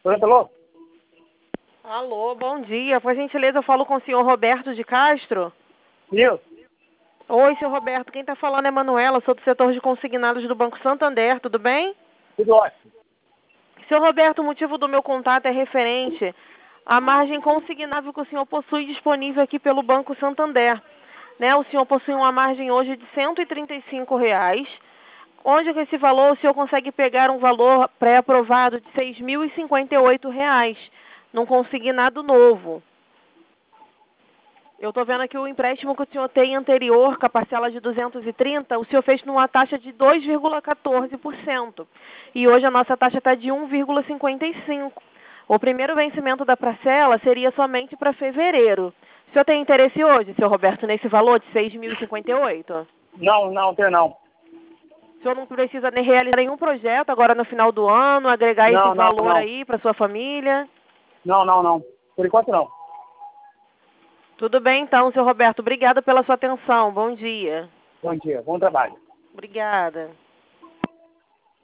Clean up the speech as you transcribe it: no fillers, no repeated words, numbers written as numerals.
Alô? Alô, bom dia. Por gentileza, eu falo com o senhor Roberto de Castro. Eu? Oi, senhor Roberto. Quem está falando é Manuela, sou do setor de consignados do Banco Santander, tudo bem? Tudo ótimo. Senhor Roberto, o motivo do meu contato é referente à margem consignável que o senhor possui disponível aqui pelo Banco Santander. Né? O senhor possui uma margem hoje de R$ 135, onde com esse valor o senhor consegue pegar um valor pré-aprovado de R$ 6.058, num consignado novo. Eu estou vendo aqui o empréstimo que o senhor tem anterior, com a parcela de 230, o senhor fez numa taxa de 2,14%. E hoje a nossa taxa está de 1,55%. O primeiro vencimento da parcela seria somente para fevereiro. O senhor tem interesse hoje, senhor Roberto, nesse valor de 6.058? Não tenho não. O senhor não precisa nem realizar nenhum projeto agora no final do ano, agregar esse valor aí para sua família? Não. Por enquanto não. Tudo bem então, senhor Roberto. Obrigada pela sua atenção. Bom dia. Bom dia, bom trabalho. Obrigada.